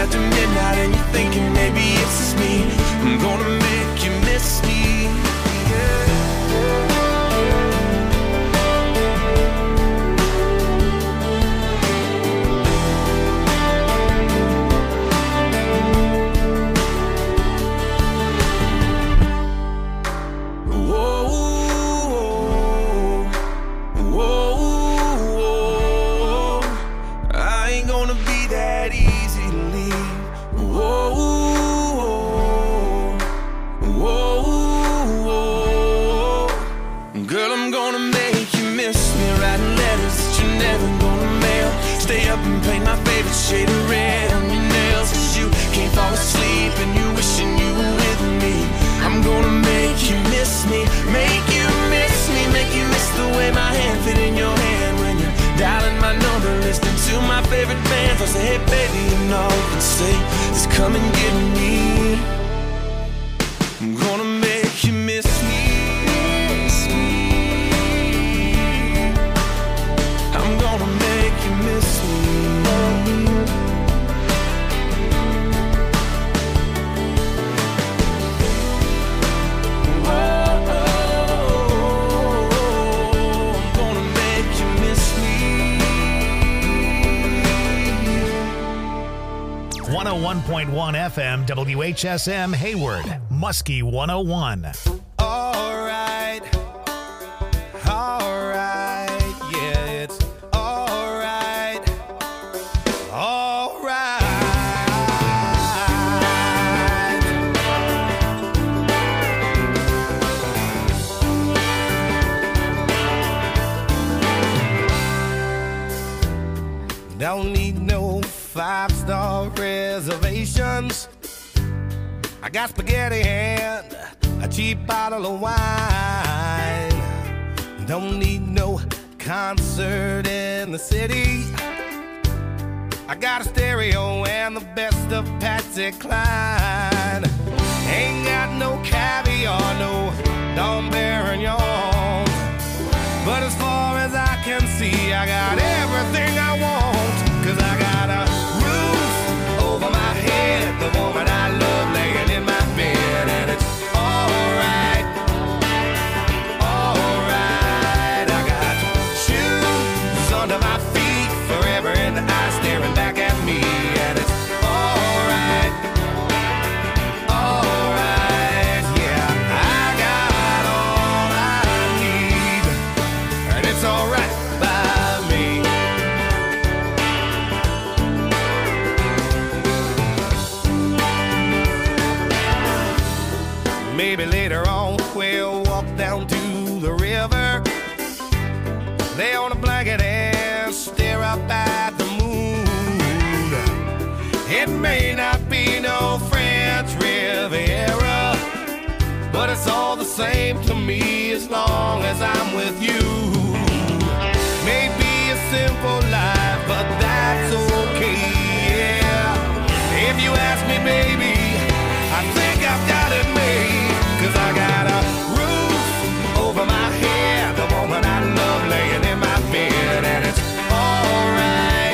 after midnight and you're thinking maybe it's just me. I'm gonna make you miss me. Shade of red on your nails, 'cause you can't fall asleep and you wishing you were with me. I'm gonna make you miss me, make you miss me, make you miss the way my hand fit in your hand when you're dialing my number, listening to my favorite band. I say, hey baby, you know, and say, just come and get me. I'm gonna make you miss me. I'm gonna make you miss me. .1 FM, WHSM Hayward, Muskie 101. All right, yeah, it's all right. Don't need no 5-star reservations. I got spaghetti and a cheap bottle of wine. Don't need no concert in the city. I got a stereo and the best of Patsy Cline. Ain't got no caviar, no Dom Perignon. But as far as I can see, I got everything I want. 'Cause I got a roof over my head, the woman I love laying in my bed, and it's alright, alright. I got shoes under my feet, forever in the eye staring back at me, and it's alright, alright. Yeah, I got all I need, and it's alright by me. Maybe later on we'll walk down to the river, lay on a blanket and stare up at the moon. It may not be no French Riviera, but it's all the same to me as long as I'm with you. Maybe a simple life, but that's okay, yeah. If you ask me, baby, I think I've got it made. 'Cause I got a roof over my head, the woman I love laying in my bed, and it's alright,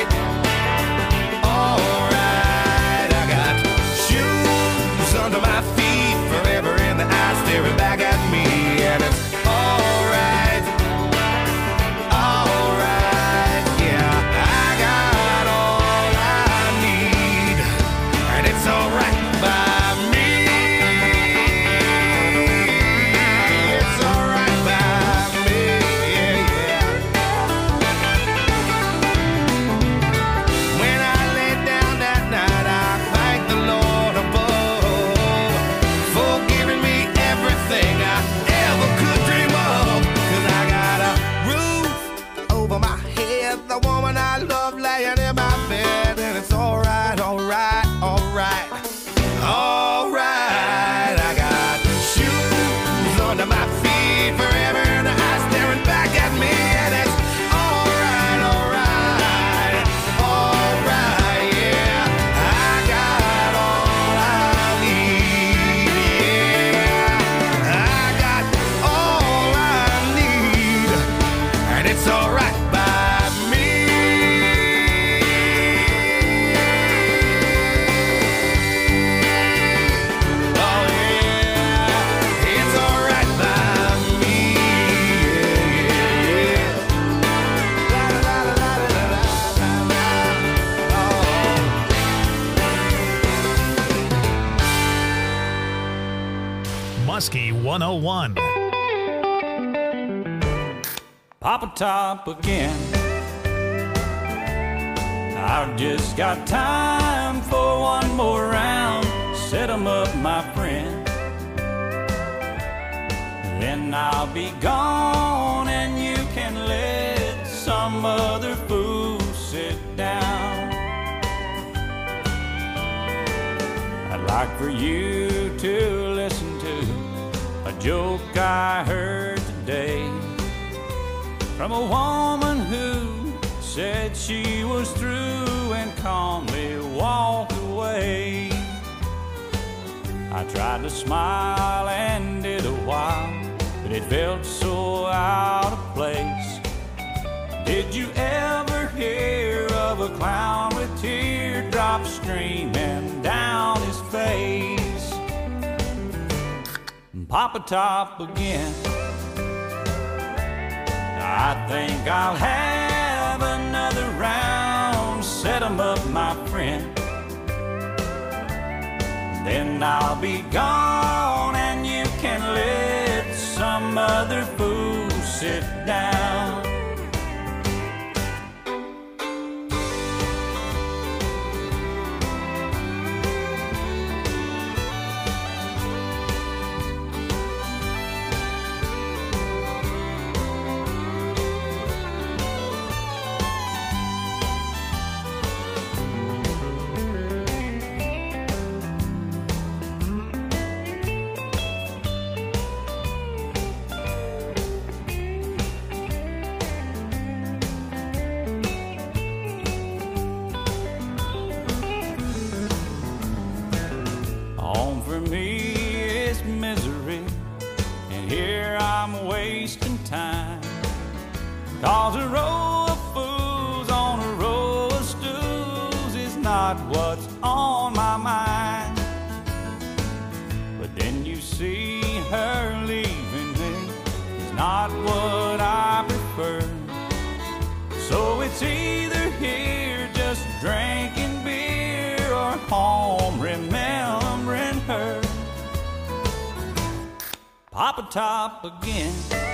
alright. I got shoes under my feet, forever in the eye staring back at me, and it's alright, alright. Yeah, Muskie 101. Papa Top again. I've just got time for one more round. Set 'em up, my friend. Then I'll be gone and you can let some other fool sit down. I'd like for you to listen to a joke I heard today from a woman who said she was through and calmly walked away. I tried to smile and did a while, but it felt so out of place. Did you ever hear of a clown with teardrops streaming down his face? Papa Top again. I think I'll have another round. Set 'em up, my friend. Then I'll be gone and you can let some other fool sit down. Home for me is misery, and here I'm wasting time. 'Cause a row of fools on a row of stools is not what's on my mind. But then you see her leaving me is not what I prefer. So it's either here just drinking beer or home remembering her. Papa Top again.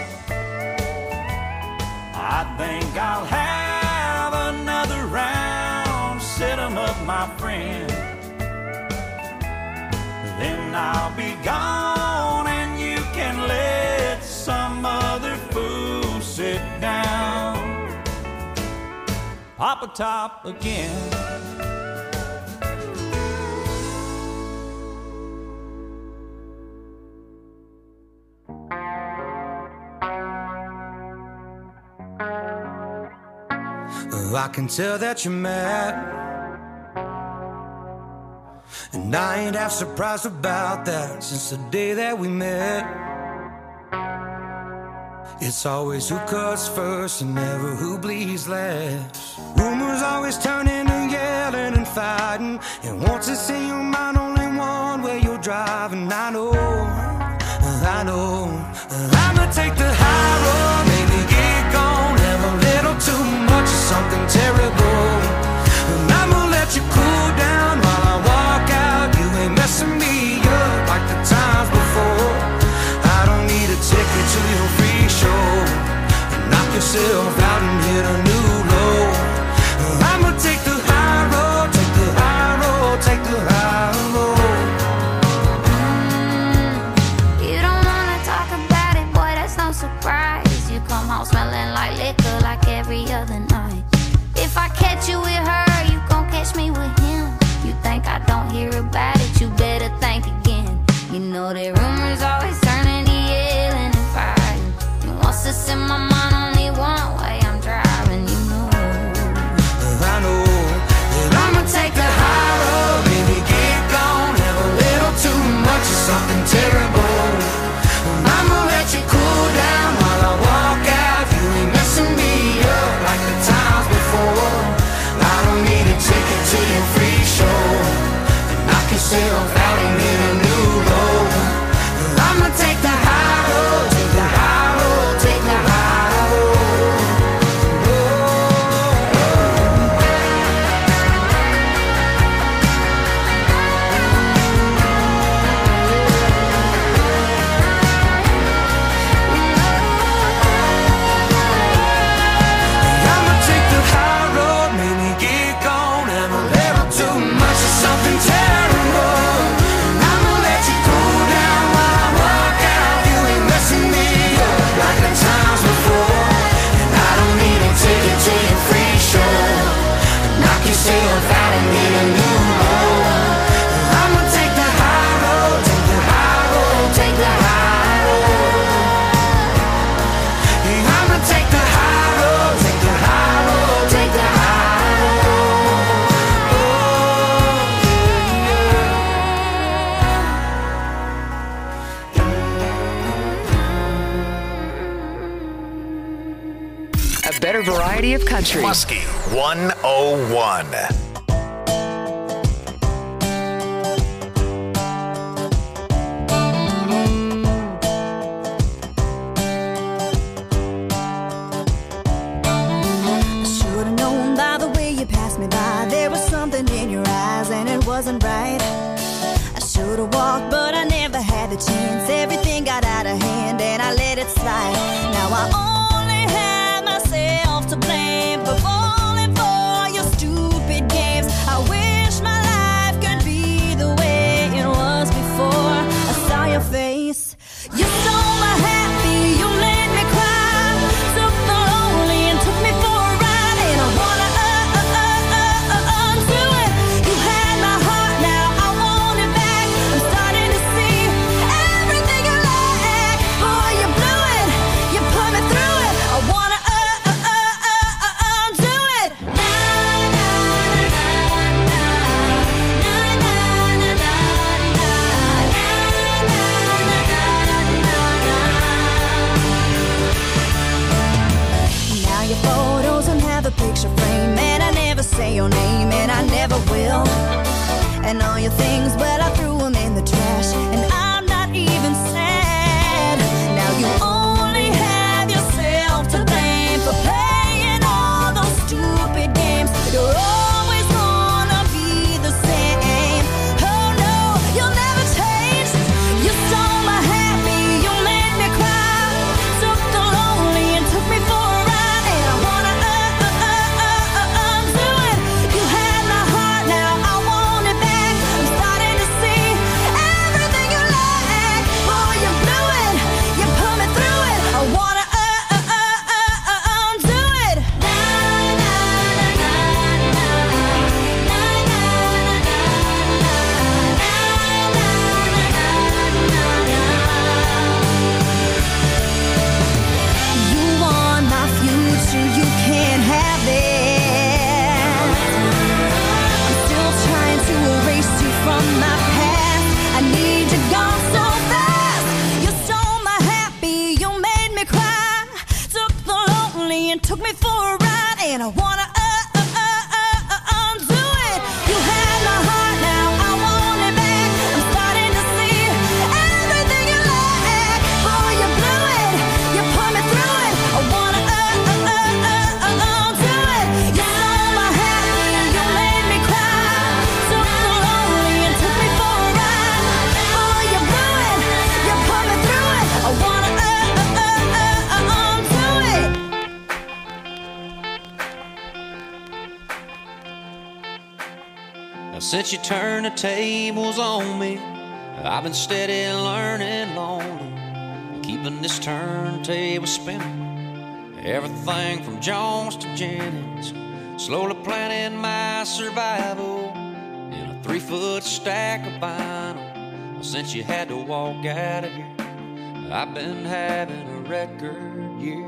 I think I'll have another round. Set 'em up, my friend. Then I'll be gone and you can let some other fool sit down. Papa Top again. I can tell that you're mad, and I ain't half surprised about that. Since the day that we met, it's always who cuts first and never who bleeds last. Rumors always turn into yelling and fighting, and once it's in your mind, only one way you're driving. I know I'ma take the high road, maybe get gone, have a little too much of something terrible, and I'ma let you cool down while I walk out. You ain't messing me up like the times before. I don't need a ticket to your free show. Knock yourself out and hit a new low. I'ma take the high road, take the high road, take the high road. You don't wanna talk about it, boy, that's no surprise. You come home smelling like liquor like every other night. If I catch you with her, you gon' catch me with him. You think I don't hear about it, you better think again. You know that rumors always turn into yelling and fighting, and once it's in my mind, only one way I'm driving. You know I know that I'ma take the high road, baby, get gone, have a little too much of something terrible. I'ma let you cool down while I walk out. You ain't messing me up like the times before. I don't need a ticket to your free show, and knock yourself out and hit a new low. I'ma take the high road, take the high road, take the high road. variety of country. Muskie 101. Wasn't right. I should have walked, but I never had the chance. Everything got out of hand and I let it slide. Now I only have myself to blame for falling for your stupid games. I wish my life could be the way it was before I saw your face. You stole my happy, you made me cry, took the lonely and took me for a ride, and I wanna undo it. You had my heart, now I want it back. I'm starting to see everything you lack. Boy, you blew it, you put me through it. I wanna undo it. Now your photos don't have a picture frame, and I never say your name, and I never will. And all your things, well, I threw them in the trash, and I'm not even sad. Now you only have yourself to blame for playing all those stupid games. You're always gonna be the same. Oh no, you'll never change. You stole my happy, you made me cry, took the lonely and took me for a ride, and I wanna undo it. You had my heart, now I want it back. I'm starting to see everything you lack. Boy, you blew it, you put me through it. I wanna undo it. You want my future, you can't have it. I'm still trying to erase you from my past. I need you gone so fast. You stole my happy, you made me cry, took the lonely and took me for a ride, and I wanna undo it. You had my heart, now I want it back. I'm starting to see everything you lack. Boy, you blew it, you put me through it. I wanna undo it. You stole my happy, you made me cry, took the lonely and took me for a ride. Boy, you blew it, you put me through it. I wanna undo it. Now, since you turned the tables on me, I've been steady learning lonely, keeping this turntable spinning. Everything from Jones to Jennings, slowly planning my survival in a 3-foot stack of vinyl. Since you had to walk out of here, I've been having a record year.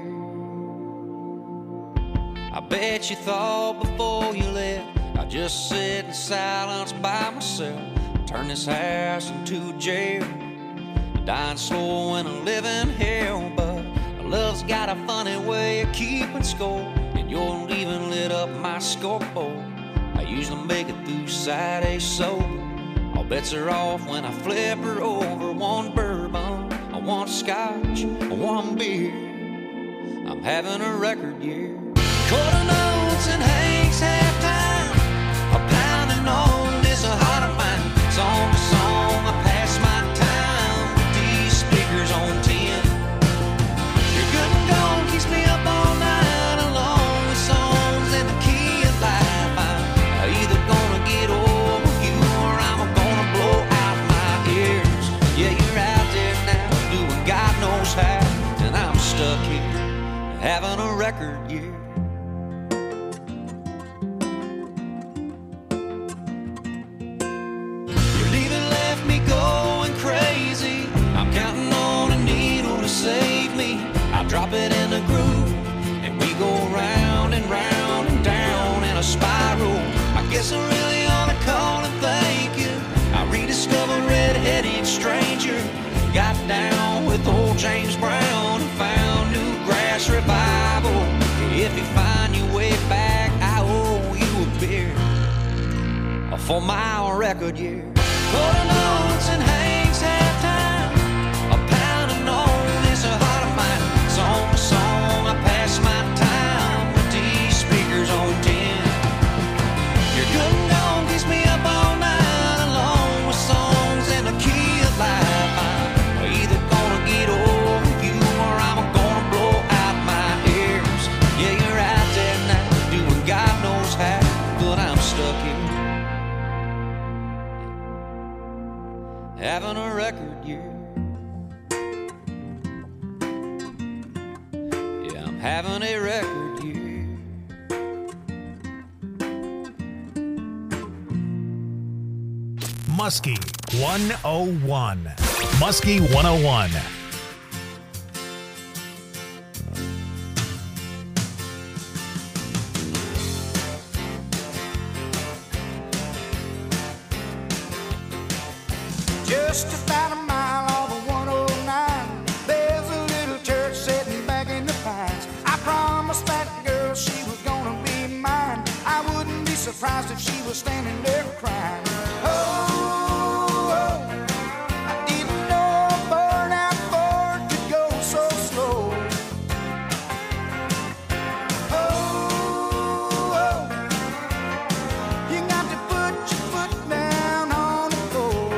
I bet you thought before you left I'd just sit in silence by myself, turn this house into a jail, dying slow in a living hell. But love's got a funny way of keeping score, and your leaving lit up my scoreboard. I usually make it through side A sober. All bets are off when I flip her over. One bourbon, one scotch, one beer. I'm having a record year. Quarter notes and Hank's halftime, a pounding on this heart of mine. Song to song, I pass my time with these speakers on 10. Your good and gone keeps me up all night, along with songs in the key of life. I'm either gonna get over you or I'm gonna blow out my ears. Yeah, you're out there now doing God knows how, and I'm stuck here having a record year. Your leaving left me going crazy. I'm counting on a needle to save me. I drop it in the groove, and we go round and round and down in a spiral. I guess I really ought to call and thank you. I rediscovered Red-Headed Stranger, got down with old James Brown, and found new grass revival. If 4-mile record year. Golden notes and Hank's halftime, a pounding on this heart of mine. Song to song, I pass my time with these speakers on 10. Your good and gone keeps me up all night, along with songs in the key of life. I'm either gonna get over you or I'm gonna blow out my ears. Yeah, you're out there now, doing God knows how, but I'm stuck here. Having a record year. Yeah, I'm having a record year. Muskie 101. Muskie 101. Just about a mile off of 109, there's a little church sitting back in the pines. I promised that girl she was gonna be mine. I wouldn't be surprised if she was standing there crying. Oh, I didn't know a burnout Ford could go so slow. Oh, you got to put your foot down on the floor.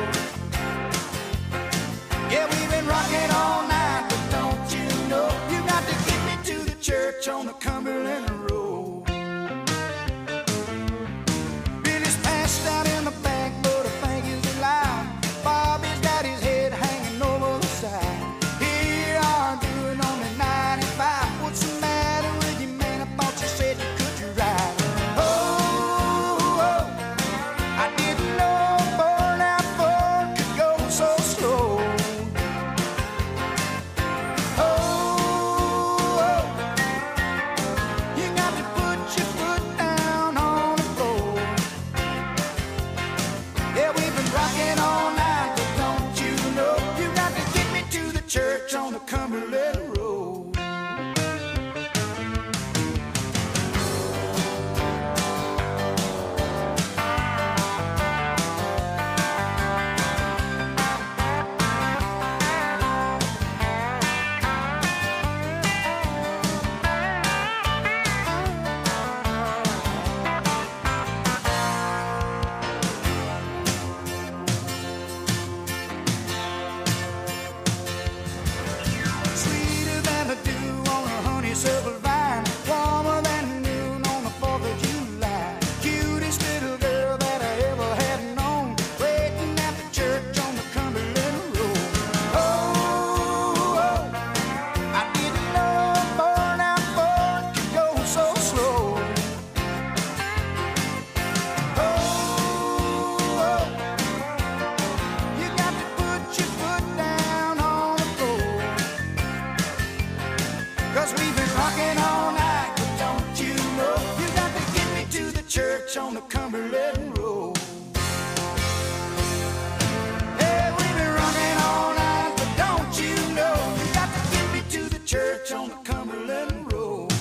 Yeah, we've been rocking all night, but don't you know, you got to get me to the church on the Cumberland Road. Billy's passed out in the back, but I think he's alive. Bobby's got his head hanging over the side. Here you are doing only 95. What's the matter with you, man? I thought you said you could ride. Oh, I didn't know a burnout Ford could go so slow. You got to put your foot down on the floor. Yeah, we've been rocking all night, but don't you know, you got to get me to the church on the Cumberland Road. Sweeter than the dew on a honeysuckle vine, warmer than noon on the 4th of July. Cutest little girl that I ever had known, waiting at the church on the Cumberland Road. Oh, I didn't know a burnout Ford could go so slow. Oh, you got to put your foot down on the floor. 'Cause we've been rocking all night, but don't you know, you got to get me to the church on the Cumberland Road. Yeah, we've been rocking all night, but don't you know, you got to get me to the church on the Cumberland Road.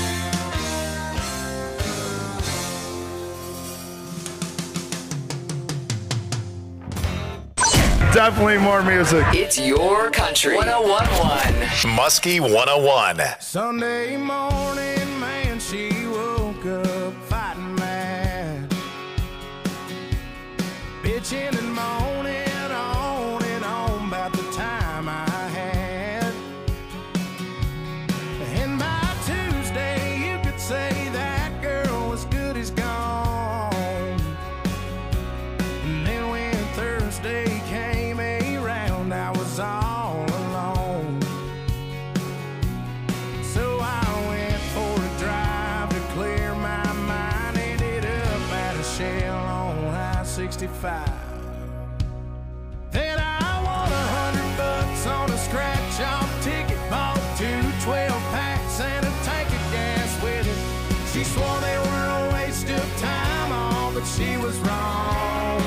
Definitely more music. It's your country. 101.1. Muskie 101. Sunday morning, man, she woke up fighting mad, bitching and moaning on and on about the time I had. And by Tuesday, you could say that girl was good as gone. And then when Thursday came around, I was all alone. So I went for a drive to clear my mind. Ended up at a Shell on I-65. Then I won $100 on a scratch-off ticket. Bought 2 12-packs and a tank of gas with it. She swore they were a waste of time, all, but she was wrong.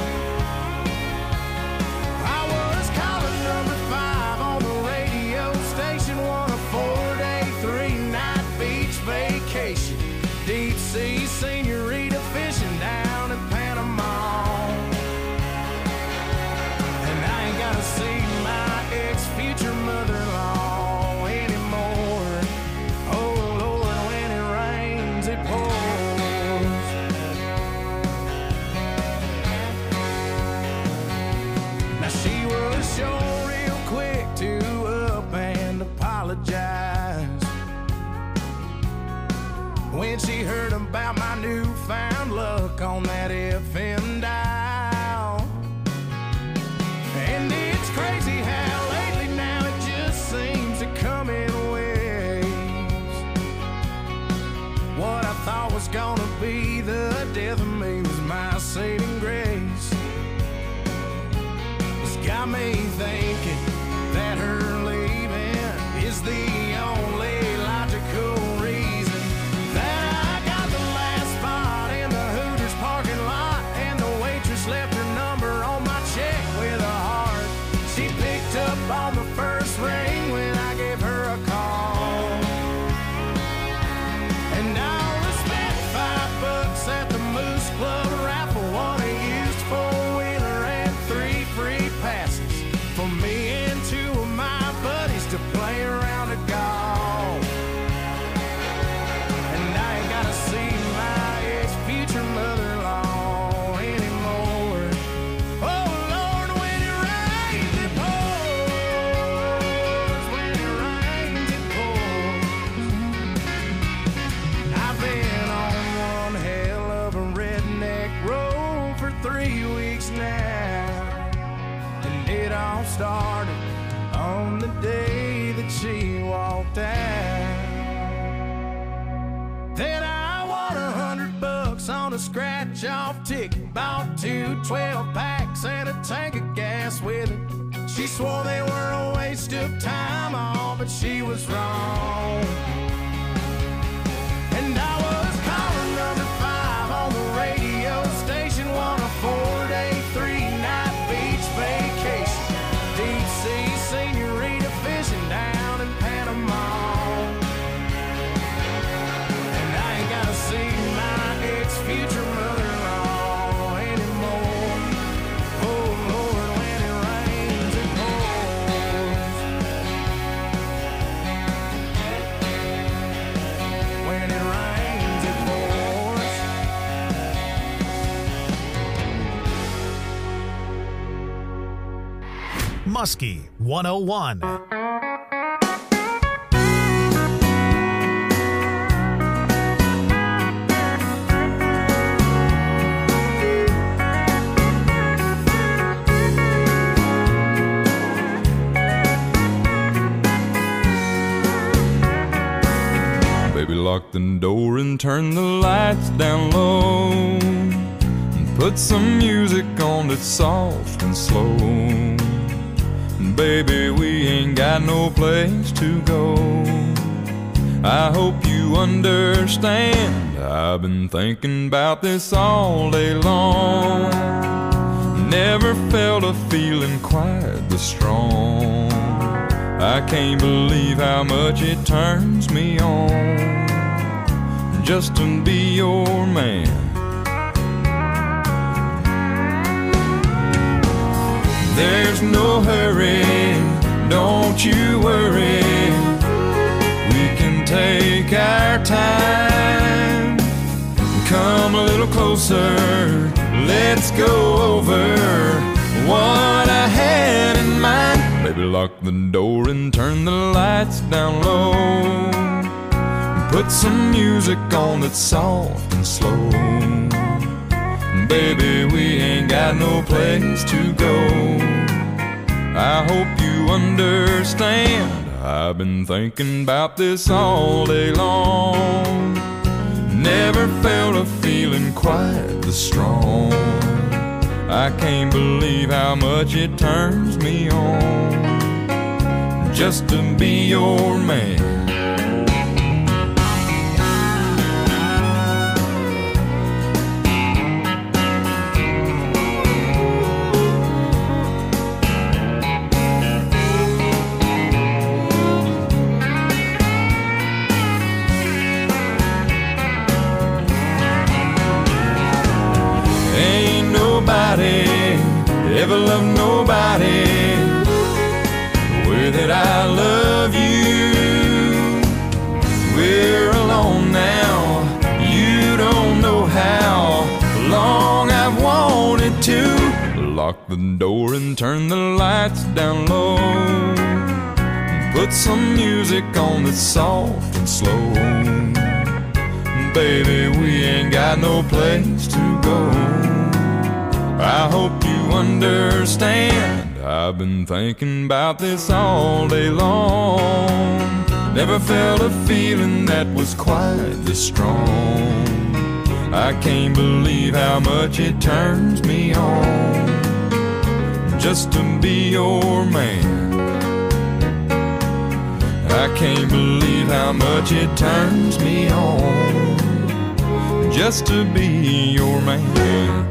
I was calling number 5 on the radio station, won a 4-day, 3-night beach vacation. Deep sea senorita fishing down in Panama. sure real quick to up and apologize when she heard about my newfound luck on that FM dial. And it's crazy how lately now it just seems to come in waves. What I thought was gonna be the death of me was my saving grace. It's got me thinking that her leaving is the only logical reason that I got the last spot in the Hooters parking lot, and the waitress left her number on my check with a heart. She picked up on the first ring when I gave her a call. And I'll respect $5 at the Moose Club raffle, won a used four-wheeler and 3 free passes for me and 2 of my buddies to play around a golf. And I ain't gotta see my ex-future mother-in-law anymore. Oh Lord, when it rains it pours, when it rains it pours. I've been on one hell of a redneck road for 3 weeks now, and it all started on the day that she walked out. Then I won $100 on a scratch-off ticket, bought 2 12-packs and a tank of gas with it. She swore they were a waste of time, all but she was wrong. And I was caller number 5 on the radio station, won a 4-day, 3-night beach vacation, deep sea senorita fishing down in Panama. And I ain't gotta see my ex-future mother-in-law anymore. Oh Lord, when it rains it pours. When it rains it pours. Muskie 101. Baby, lock the door and turn the lights down low, and put some music on that's soft and slow. And baby, we ain't got no place to go. I hope you understand, I've been thinking about this all day long. Never felt a feeling quite this strong. I can't believe how much it turns me on just to be your man. There's no hurry, don't you worry. We can take our time. Come a little closer, let's go over what I had in mind. Baby, lock the door and turn the lights down low, and put some music on that's soft and slow. Baby, we ain't got no place to go. I hope you understand, I've been thinking about this all day long. Never felt a feeling quite this strong. I can't believe how much it turns me on just to be your man. Ever love nobody the way that I love you. We're alone now, you don't know how long I've wanted to lock the door and turn the lights down low. Put some music on that's soft and slow. Baby, we ain't got no place to go. I hope you understand. I've been thinking about this all day long. Never felt a feeling that was quite this strong. I can't believe how much it turns me on just to be your man. I can't believe how much it turns me on just to be your man.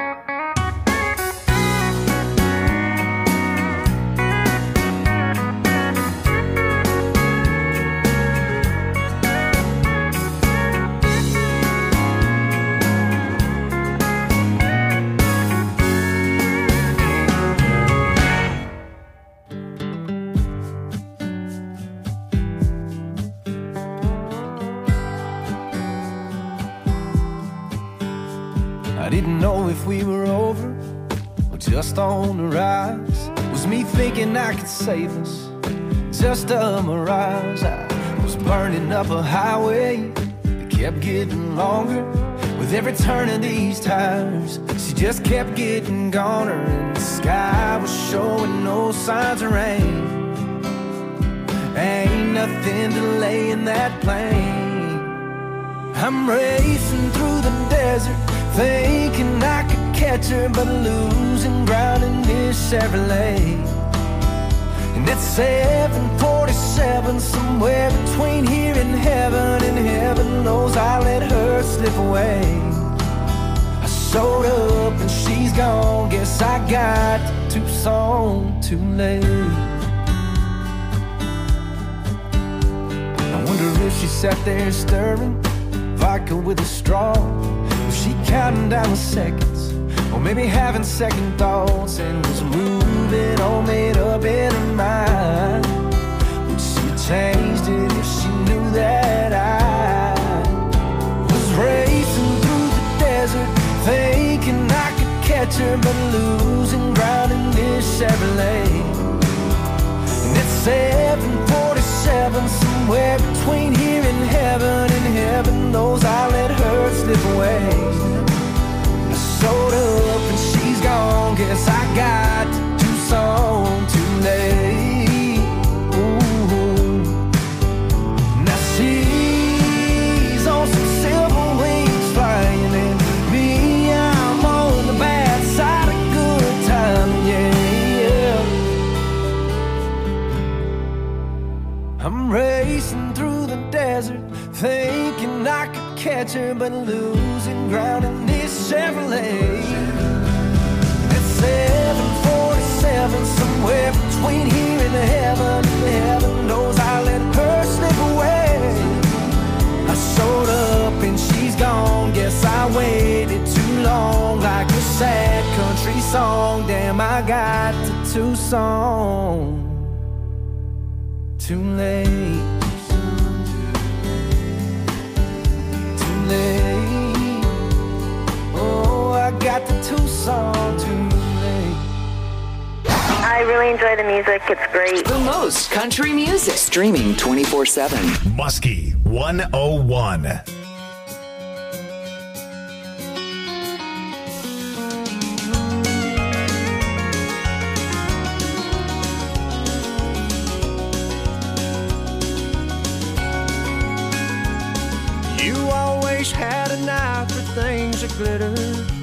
I didn't know if we were over or just on the rise. Was me thinking I could save us, just a mirage. I was burning up a highway that kept getting longer. With every turn of these tires, she just kept getting goner. And the sky was showing no signs of rain. Ain't nothing delaying that plane. I'm racing through the desert, thinking I could catch her, but losing ground in this Chevrolet. And it's 7:47, somewhere between here and heaven knows I let her slip away. I showed up and she's gone, guess I got to Tucson too late. I wonder if she sat there stirring vodka with a straw. Was she counting down the seconds, or maybe having second thoughts, and was moving all made up in her mind? Would she have changed it if she knew that I was racing through the desert, thinking I could catch her, but losing ground in this Chevrolet? And it's 7:47, somewhere between here and heaven knows I let her slip away. I showed up and she's gone, guess I got to Tucson too late. Ooh. Now she's on some silver wings flying, and me, I'm on the bad side of good time, yeah. I'm racing through the desert, thinking I could catch her, but losing ground in this Chevrolet. It's 7:47, somewhere between here and heaven knows I let her slip away. I showed up and she's gone, guess I waited too long, like a sad country song. Damn, I got to Tucson too late. Oh, I got the Tucson too late. I really enjoy the music. It's great. The most country music. Streaming 24/7. Muskie 101. You always had an eye for things that glitter,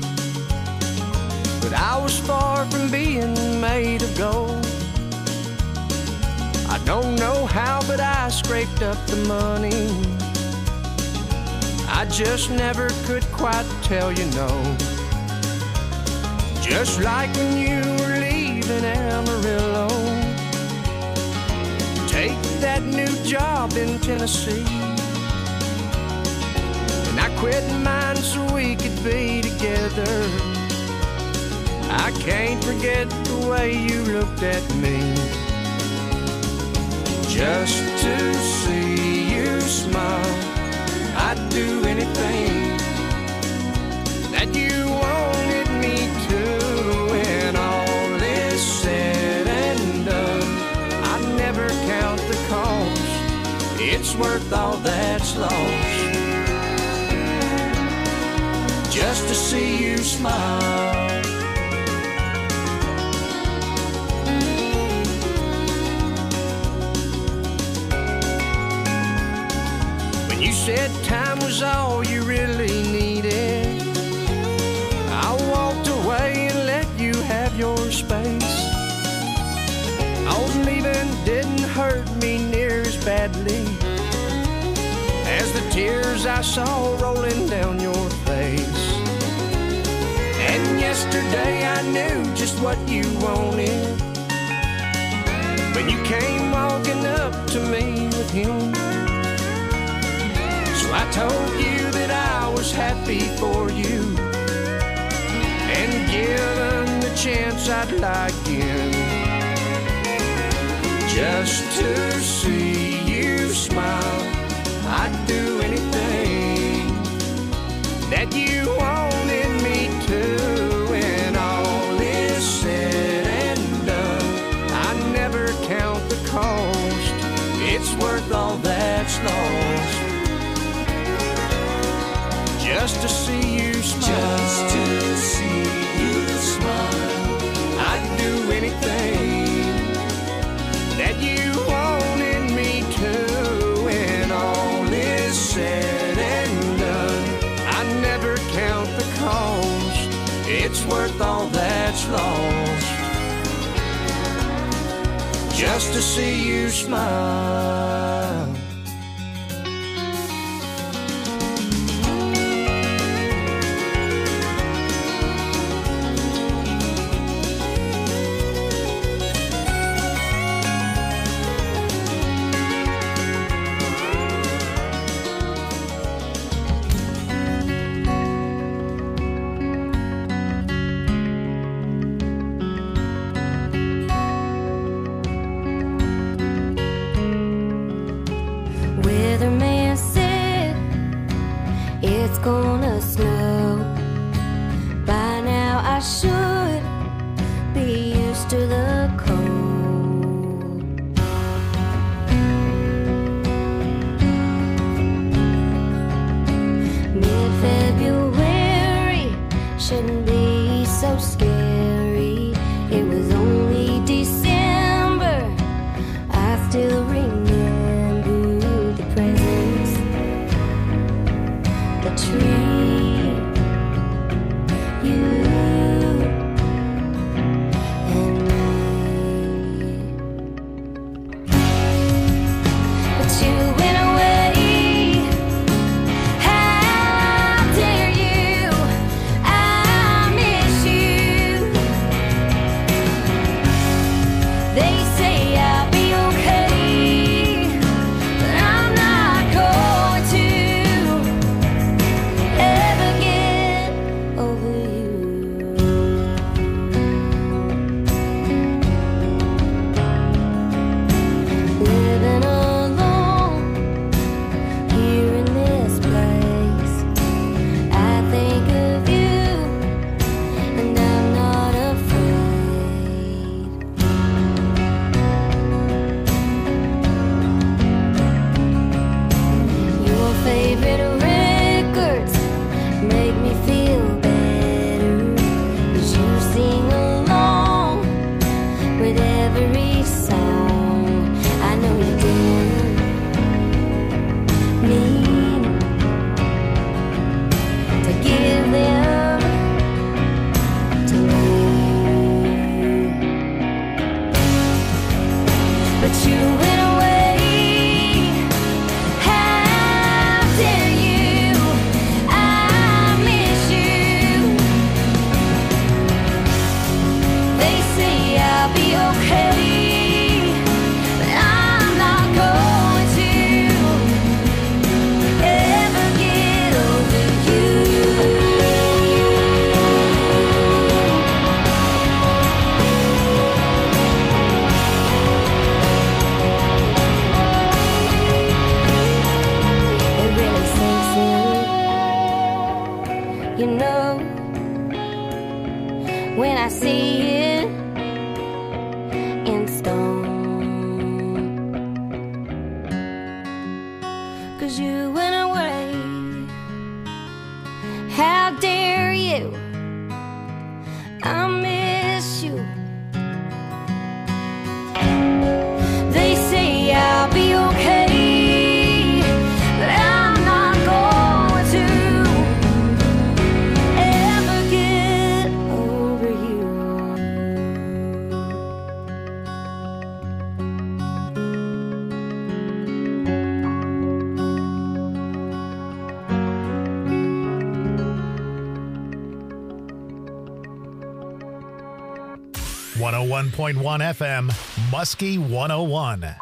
but I was far from being made of gold. I don't know how, but I scraped up the money. I just never could quite tell you no. Just like when you were leaving Amarillo, take that new job in Tennessee. I quit mine so we could be together. I can't forget the way you looked at me. Just to see you smile, I'd do anything that you wanted me to. And worth all that's lost just to see you smile. When you said time was all you really needed, I walked away and let you have your space. Old leaving didn't hurt me near as badly as the tears I saw rolling down your face. And yesterday I knew just what you wanted when you came walking up to me with him. So I told you that I was happy for you, and given the chance I'd lie again just to see you smile. I'd do anything that you wanted me to. When all is said and done, I never count the cost. It's worth all that's lost just to see you smile. Just to see you smile. I'd do anything that you wanted me to. When all is said and done, I never count the cost. It's worth all that's lost just to see you smile. Weatherman said it's gonna snow. By now I should be used to the cold. Mid-February shouldn't be so scary. It was only December. I still remember the tree, you and me. 101.1 FM, Muskie 101.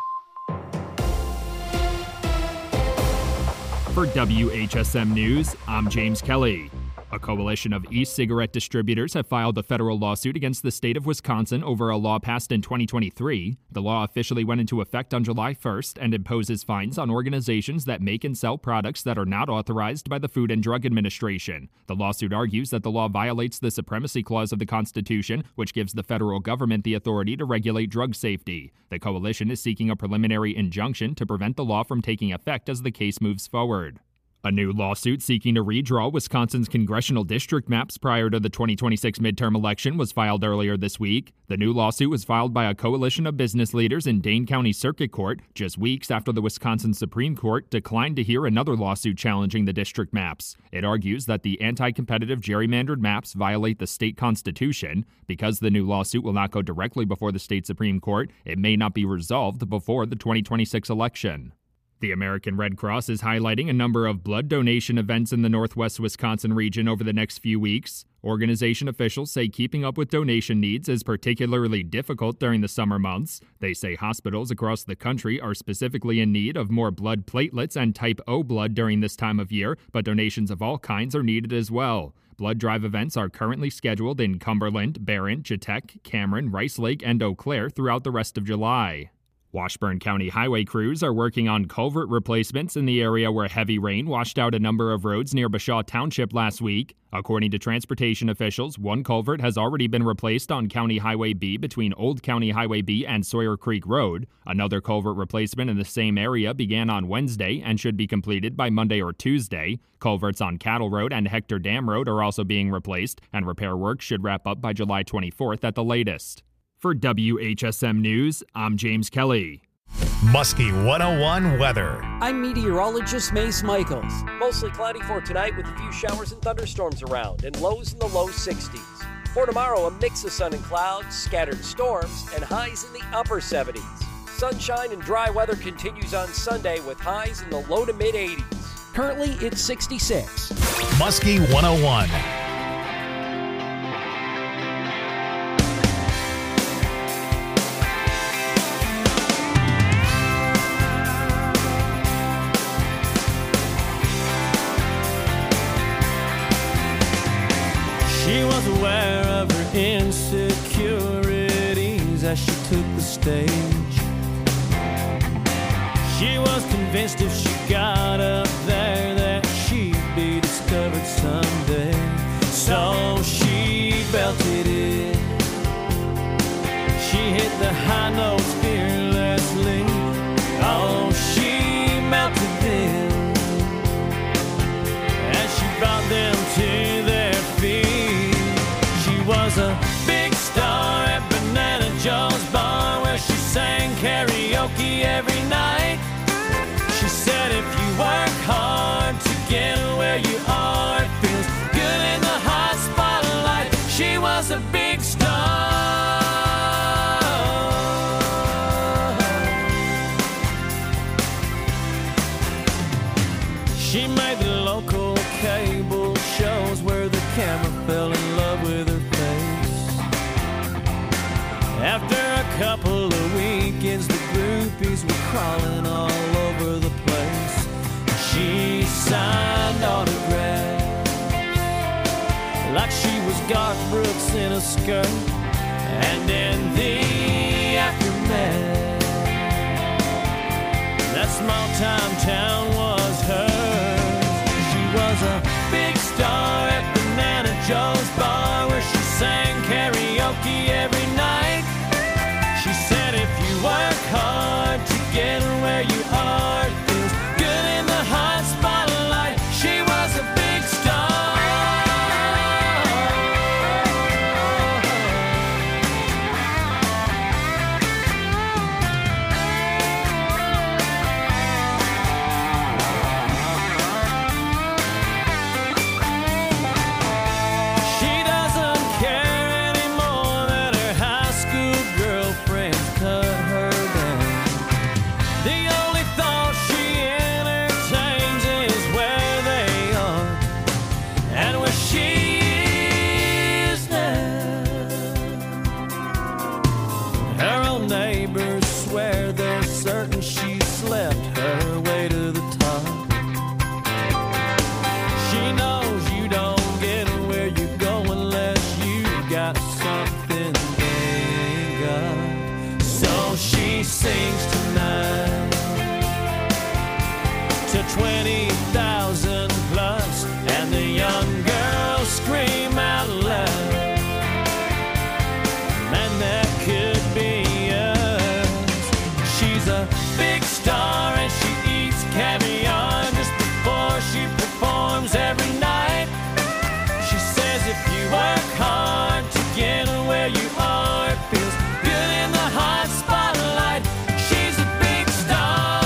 For WHSM News, I'm James Kelly. A coalition of e-cigarette distributors have filed a federal lawsuit against the state of Wisconsin over a law passed in 2023. The law officially went into effect on July 1st and imposes fines on organizations that make and sell products that are not authorized by the Food and Drug Administration. The lawsuit argues that the law violates the Supremacy Clause of the Constitution, which gives the federal government the authority to regulate drug safety. The coalition is seeking a preliminary injunction to prevent the law from taking effect as the case moves forward. A new lawsuit seeking to redraw Wisconsin's congressional district maps prior to the 2026 midterm election was filed earlier this week. The new lawsuit was filed by a coalition of business leaders in Dane County Circuit Court just weeks after the Wisconsin Supreme Court declined to hear another lawsuit challenging the district maps. It argues that the anti-competitive gerrymandered maps violate the state constitution. Because the new lawsuit will not go directly before the state Supreme Court, it may not be resolved before the 2026 election. The American Red Cross is highlighting a number of blood donation events in the northwest Wisconsin region over the next few weeks. Organization officials say keeping up with donation needs is particularly difficult during the summer months. They say hospitals across the country are specifically in need of more blood platelets and type O blood during this time of year, but donations of all kinds are needed as well. Blood drive events are currently scheduled in Cumberland, Barron, Chetek, Cameron, Rice Lake, and Eau Claire throughout the rest of July. Washburn County highway crews are working on culvert replacements in the area where heavy rain washed out a number of roads near Bashaw Township last week. According to transportation officials, one culvert has already been replaced on County Highway B between Old County Highway B and Sawyer Creek Road. Another culvert replacement in the same area began on Wednesday and should be completed by Monday or Tuesday. Culverts on Cattle Road and Hector Dam Road are also being replaced, and repair work should wrap up by July 24th at the latest. For WHSM News, I'm James Kelly. Muskie 101 weather. I'm meteorologist Mace Michaels. Mostly cloudy for tonight with a few showers and thunderstorms around and lows in the low 60s. For tomorrow, a mix of sun and clouds, scattered storms, and highs in the upper 70s. Sunshine and dry weather continues on Sunday with highs in the low to mid 80s. Currently, it's 66. Muskie 101. She was aware of her insecurities as she took the stage. She was convinced if she got up there that she'd be discovered someday. So she belted it. She hit the high notes fearlessly. Oh, she melted them as she brought them to their feet. Was a big star at Banana Joe's bar where she sang karaoke every night. She said if you work hard to get where you are, it feels good in the hot spotlight. She was a big star. She made the local cable shows where the camera fell in love with her. After a couple of weekends, the groupies were crawling all over the place. She signed autographs like she was Garth Brooks in a skirt. And in the aftermath, that small-time town was hers. She was a big star at Banana Joe's bar where she sang karaoke every night. She said if you work hard to get where you are, it feels good in the hot spotlight. She was a big star. neighbors swear they're certain she slept her way to the top. She knows you don't get where you go unless you got something they got. So she sings tonight to 20,000 plus, and the young girls scream out loud, man, that could be us. She's a big star and she eats caviar just before she performs every night. She says if you work hard to get where you are, it feels good in the hot spotlight. She's a big star.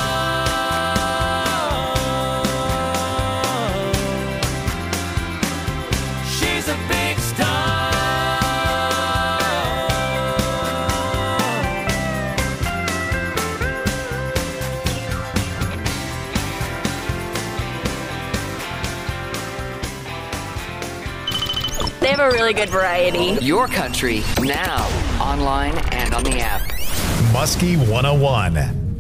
She's a big star. They have a really good variety. Your country, now, online and on the app. Muskie 101.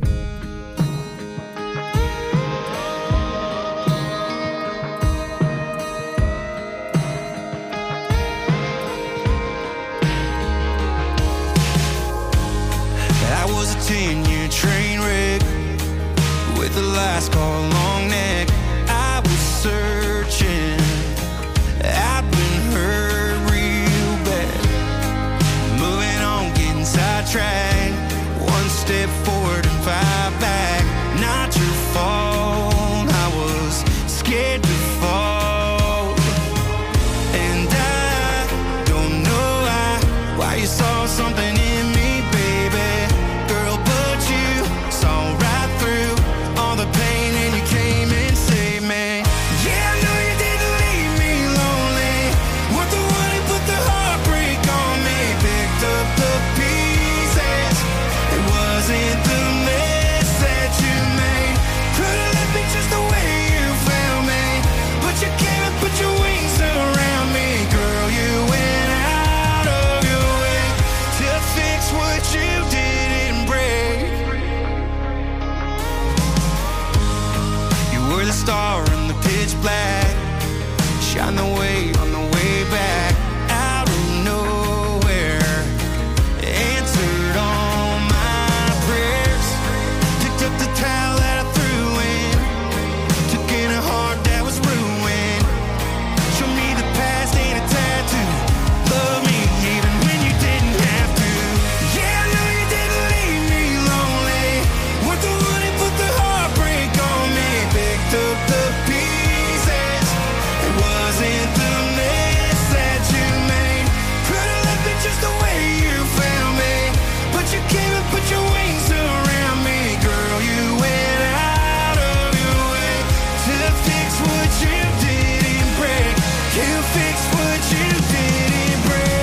I was a 10-year train wreck with a last call long neck. I was searching, I'd been hurt real bad. Moving on, getting sidetracked. One step forward and 5 back. Not your fault, I was scared to fall. And I don't know why you saw something in me, baby. Girl, but you saw right through all the pain and you came and saved me. Yeah, I know you didn't leave me lonely. Weren't the one who put the heartbreak on me. Picked up the pieces. It wasn't the mess that you made. Could've left me just the way you found me. But you came and put your wings around me. Girl, you went out of your way to fix what you didn't break. You were the star in the pitch black. Shine the way on the way back. Out of nowhere, answered all my prayers. Picked up the towel that I threw in. Took in a heart that was ruined. Show me the past ain't a tattoo. Love me even when you didn't have to. Yeah, I know you didn't leave me lonely. Weren't the one who put the heartbreak on me. Picked up the pieces. It wasn't the mess that you made. Could've left me just the way you found me. But you came and put your wings around me. Girl, you went out of your way to fix what you didn't break. You fixed what you didn't break.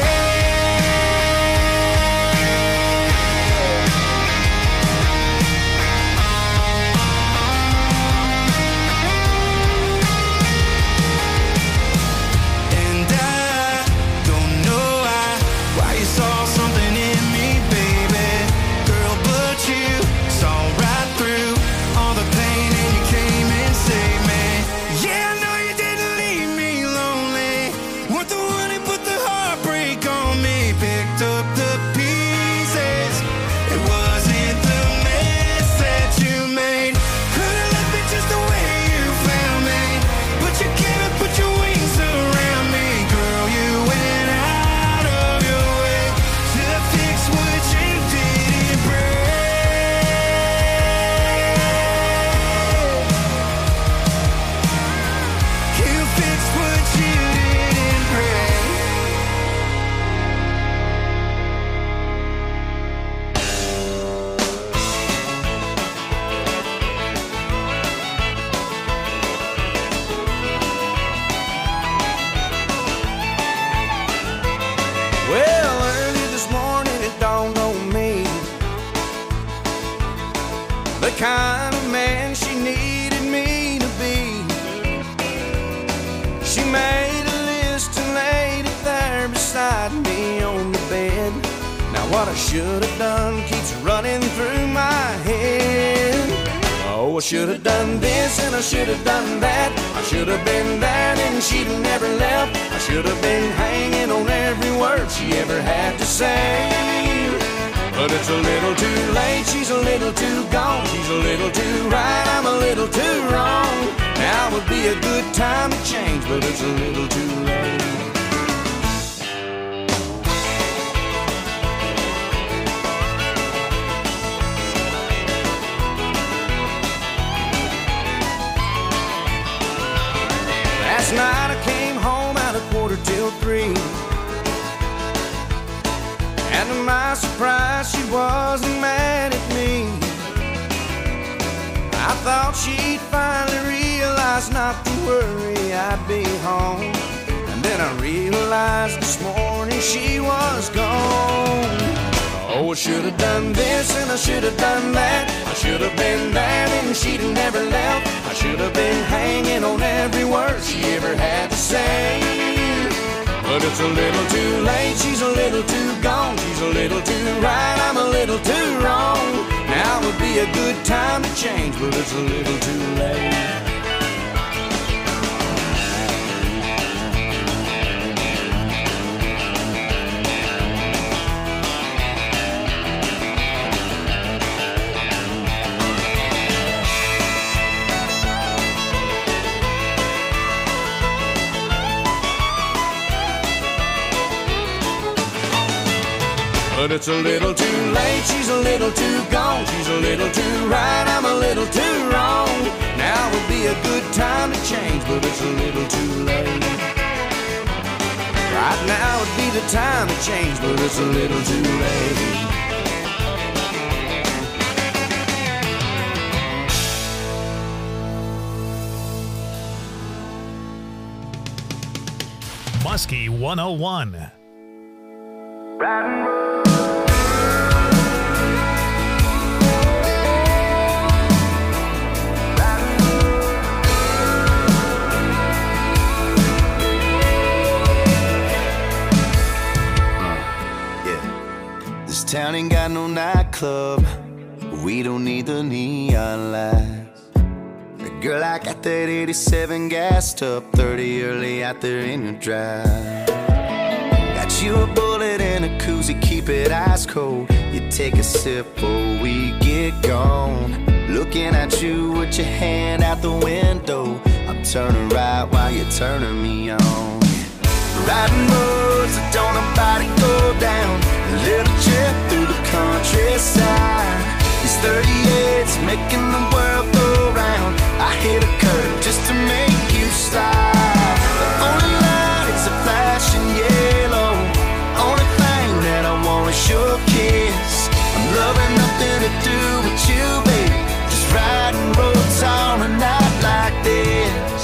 And I don't know why you saw something in me, baby. Girl, but you saw right through all the pain and you came and saved me. Yeah, I know you didn't leave me lonely. Weren't the one who put the heartbreak on me. Picked up the pieces. It wasn't the mess that you made. Could've left me just the way you found me. But you came and put your wings around me. Girl, you went out of your way to fix what you didn't break. You fixed what you didn't break. Well, early this morning it dawned on me the kind of man she needed me to be. She made a list and laid it there beside me on the bed. Now What I should have done keeps running through my head. Oh, I should have done this and I should have done that. I should have been there and she'd have never left. I should have been hanging on every word she ever had to say. But it's a little too late, she's a little too gone. She's a little too right, I'm a little too wrong. Now would be a good time to change, but it's a little too late. Last night I came home at 2:45. And to my surprise, she wasn't mad at me. I thought she'd finally realize not to worry, I'd be home. And then I realized this morning she was gone. Oh, I should have done this and I should have done that. I should have been there and she'd have never left. I should have been hanging on every word she ever had to say. But it's a little too late, she's a little too gone. She's a little too right, I'm a little too wrong. Now would be a good time to change, but it's a little too late. But it's a little too late, she's a little too gone. She's a little too right, I'm a little too wrong. Now would be a good time to change, but it's a little too late. Right now would be the time to change, but it's a little too late. Muskie 101. Riding road. This town ain't got no nightclub. We don't need the neon lights. Girl, I got that 87 gassed up, 30 early out there in your drive. Got you a bullet and a koozie, keep it ice cold. You take a sip before we get gone. Looking at you with your hand out the window. I'm turning right while you're turning me on. Riding roads that don't nobody go down. A little trip through the countryside. These 38s making the world go round. I hit a curve just to make you stop. The only lights are flashing yellow. Only thing that I want is your kiss. I'm loving nothing to do with you, baby. Just riding roads on a night like this.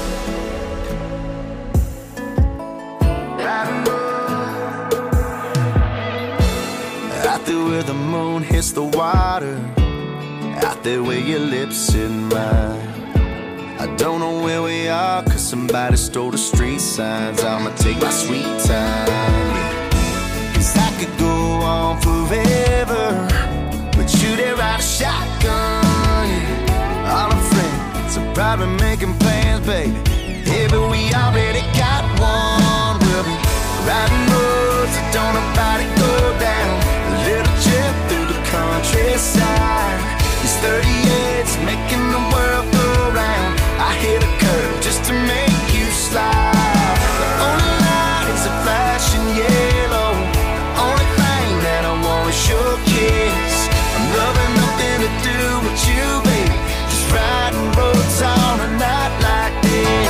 Out there where the moon hits the water. Out there where your lips in mine. I don't know where we are, cause somebody stole the street signs. I'ma take my sweet time, yeah. Cause I could go on forever, but you there ride a shotgun, yeah. All our friends are probably making plans, baby. Yeah, but we already got one. We'll be riding roads that don't nobody go down. A little trip through the countryside. These 38s making the world go round. I hit a curve just to make you slide. The only lights are flashing yellow. The only thing that I want is your kiss. I'm loving nothing to do with you, baby. Just riding roads on a night like this.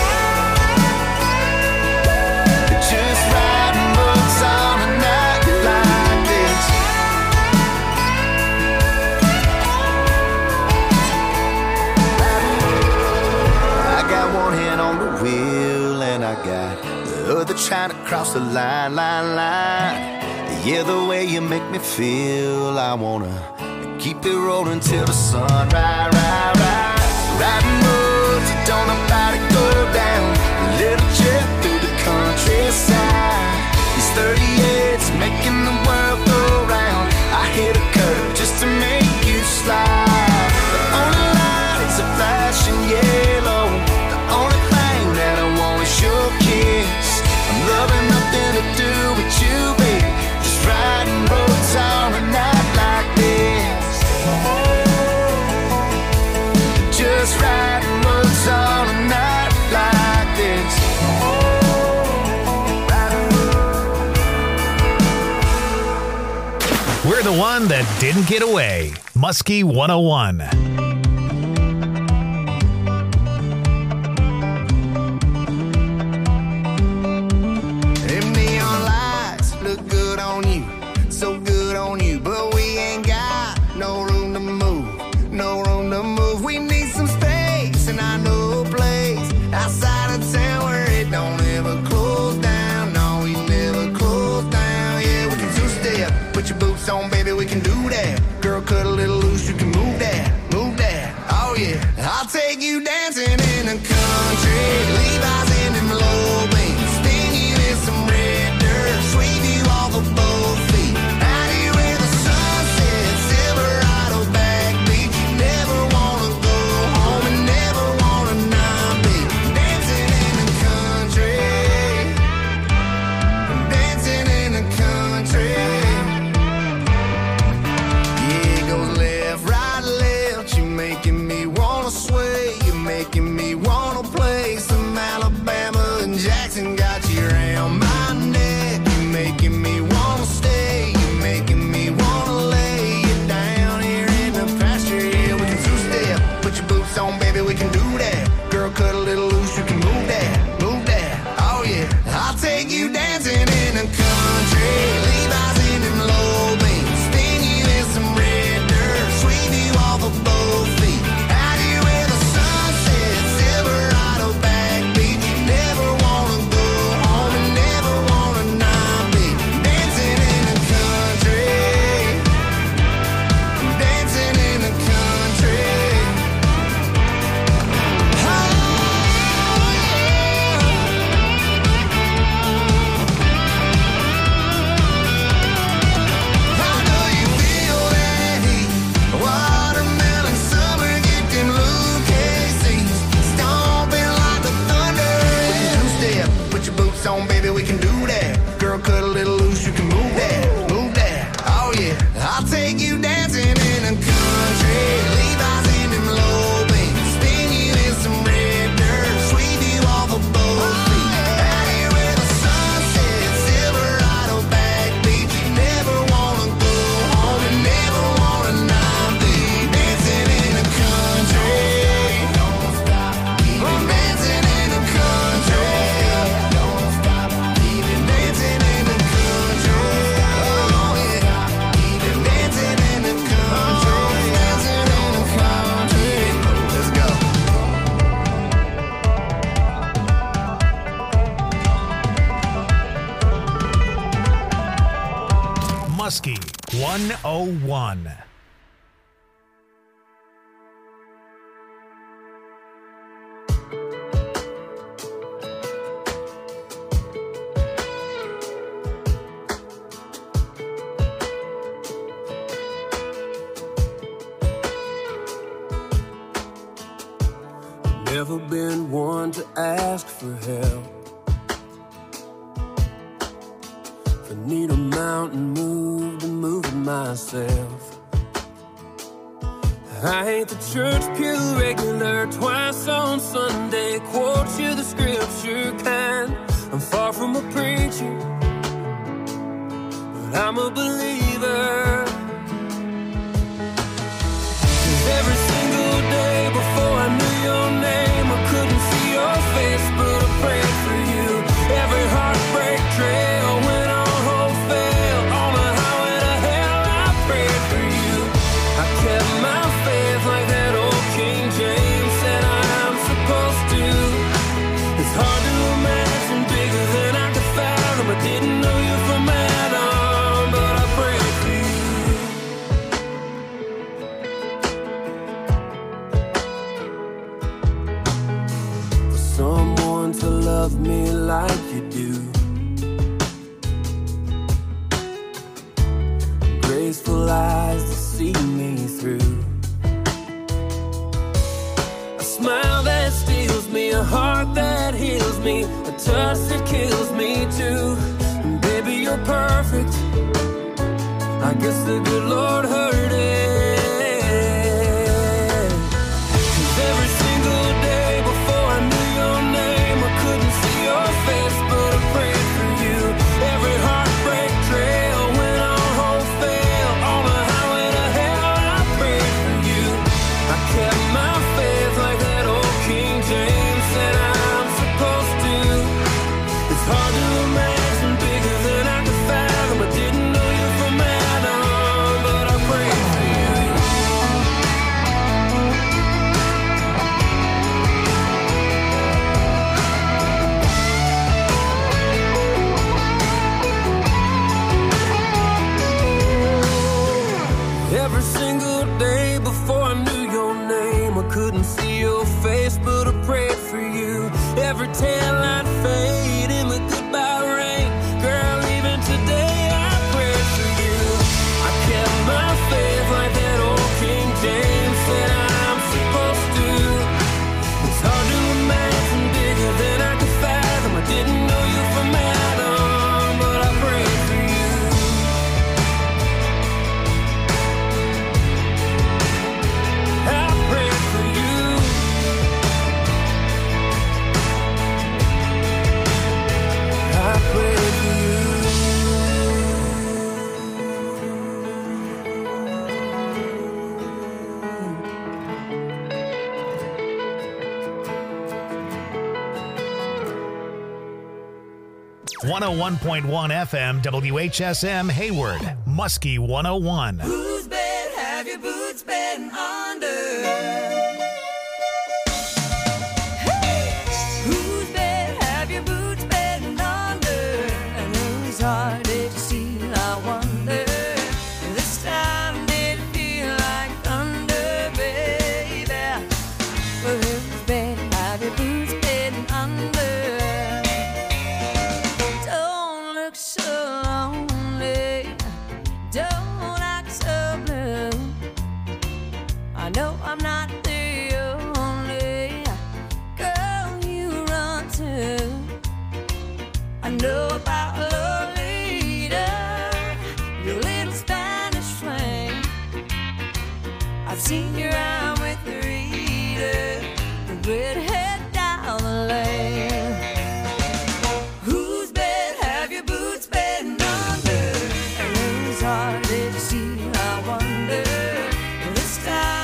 Just riding roads on a night like this. I got one hand on the wheel and I got the other trying to cross the line. Yeah, the way you make me feel, I wanna keep it rolling till the sun rise. Riding roads that don't nobody go down. A little trip through the countryside. These 38s making the world go We're the one that didn't get away. Muskie 101. Them neon lights look good on you, so good on you, but we ain't got no room to move, no room to move. We need some space, and I know a place outside of town where it don't ever close down. No, we never close down. Yeah, we can two-step, put your boots on, baby, we can do that. Girl, cut a little loose, you can move that, move that. Oh yeah, I'll take you dancing in the country, Levi's in them low beams, sting you in some red dirt, sweep you off of both feet. Out here where the sun sets, Silverado back beach. You never wanna go home and never wanna not be dancing in the country, dancing in the country. Yeah, it goes left, right, left. You're making me wanna sway. You're making me wanna play some Alabama and Jackson. Got you around my neck. You're making me wanna stay. You're making me wanna lay you down here in the pasture. Yeah, we can two-step. Put your boots on, baby, we can do that. Girl, cut a little loose, you can move that, move that. Oh yeah, I'll take you dancing in the country. Levi's in them low beams, sting you in some red dirt, sweep you off of both feet. Out here where the sun sets, Silverado back beach. You never wanna go home and never wanna not be dancing in the country, dancing in the country. How do you feel that heat? Watermelon summer, get them Lucasies, stomping like the thunder. Two-step, put your boots on, baby, we can do that. Girl, cut a little loose, you can move that, move that. Oh yeah, I'll take you dancing in the country. Levi's in them low beams, spin you in some red dirt, sweep you off of both feet. Out here where the sun sets, Silverado back beach. You never wanna go home and never wanna not be dancing in the country. Don't stop, keep on dancing in the country. Don't stop, keep it dancing in the country. Oh yeah, keep it dancing in the country, dancing in the country. Let's go. Muskie 101. Never been one to ask for help. If I need a mountain moved, I'm moving myself. I ain't the church pew regular, twice on Sunday, quote you the scripture kind. I'm far from a preacher, but I'm a believer. 'Cause every single day before I knew your name, I couldn't see your face, but I prayed for you. Every heartbreak trail went on hope fail. On the highway to hell, I prayed for you. I kept my faith like that old King James said I'm supposed to. It's hard to imagine bigger than I could fathom. I didn't know you from Adam, but I prayed for you. For someone to love me like you do, graceful eyes to see me through, a smile that steals me, a heart that heals me, a touch that kills me too. And baby, you're perfect. I guess the good Lord heard it. 'Cause every single day before I knew your name, I couldn't see your face, but I prayed for you. Every heartbreak trail went on hope fail. 101.1 FM WHSM Hayward, Muskie 101. Whose bed have your boots been under? Whose bed have your boots been under? And whose heart did you steal, I wonder? This time did it feel like thunder, baby? Well, whose bed have your boots been under? Don't look so lonely, don't act so blue. I know I'm not the only girl you run to. I know about Lolita, your little Spanish flame. I've seen you around with Rita, the redhead down the lane. Whose bed have your boots been under? And whose heart did you steal, I wonder? This time